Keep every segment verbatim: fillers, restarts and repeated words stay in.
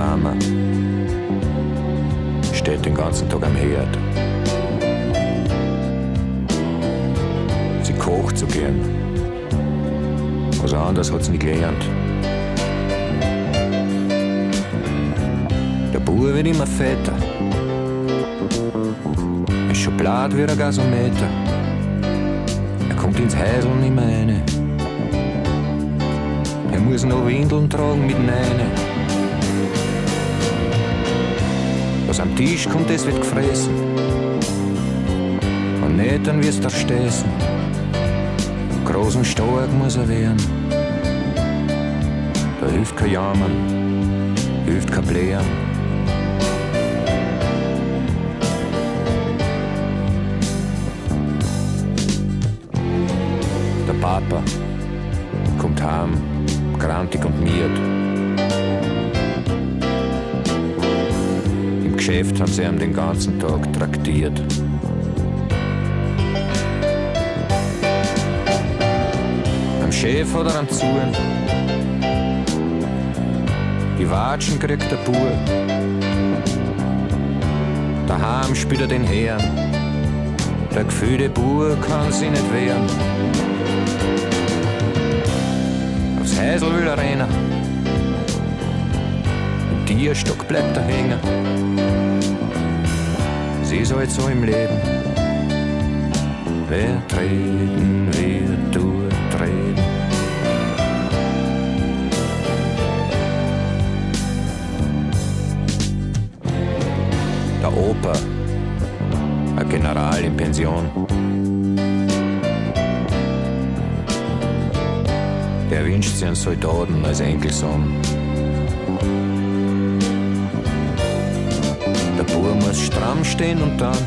Mama steht den ganzen Tag am Herd. Sie kocht so gern. Was anderes hat sie nicht gelernt. Der Bub wird immer fetter. Ist schon blatt wie ein Gasometer. Er kommt ins Häusl nicht mehr rein. Er muss noch Windeln tragen mit Neine. Was am Tisch kommt, das wird gefressen. Und nicht, dann wirst du erstessen. Groß und stark muss er werden. Da hilft kein Jammern, hilft kein Blären. Der Papa kommt heim, grantig und miert. Im Geschäft haben sie ihn den ganzen Tag traktiert. Am Chef hat er einen Zuhn. Die Watschen kriegt der Bub. Daheim spielt er den Herrn. Der gefühlte Bub kann sich nicht wehren. Aufs Häusl will er rennen. Im Tierstock bleibt er hängen. Sie ist halt so im Leben. Wer treten wird, tut treten. Der Opa, ein General in Pension. Der wünscht sich einen Soldaten als Enkelsohn. Der Bub muss stramm stehen und dann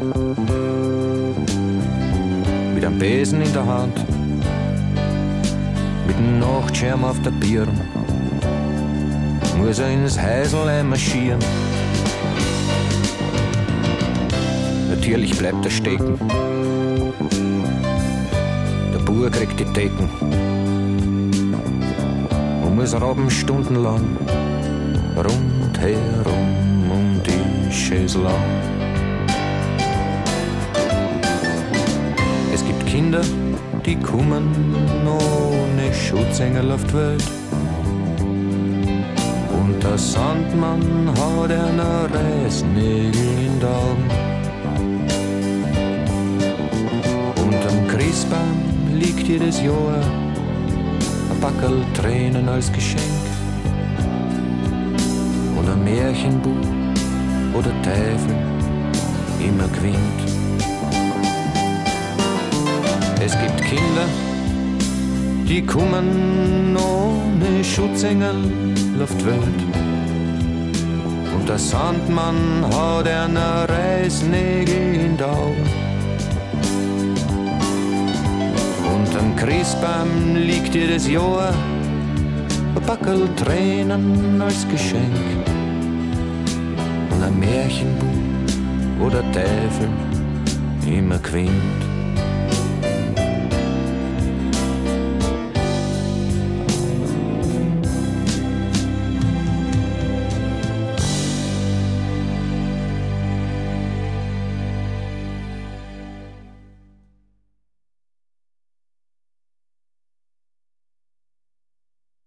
mit einem Besen in der Hand, mit dem Nachtschirm auf der Birn, muss er ins Häusl einmarschieren. Natürlich bleibt er stecken. Der Bub kriegt die Decken und muss robben stundenlang rundherum um die Schäsel an. Es gibt Kinder, die kommen ohne Schutzengel auf die Welt. Und der Sandmann hat einer Reißnägel in den Augen. Christbaum liegt jedes Jahr ein Backerl Tränen als Geschenk. Und ein Märchenbuch, wo der Teufel immer gewinnt. Es gibt Kinder, die kommen ohne Schutzengel auf die Welt. Und der Sandmann hat einer Reißnägel in den Augen. Am Christbaum liegt jedes Jahr ein Backerl Tränen als Geschenk. Und ein Märchenbuch, wo der Teufel immer gewinnt.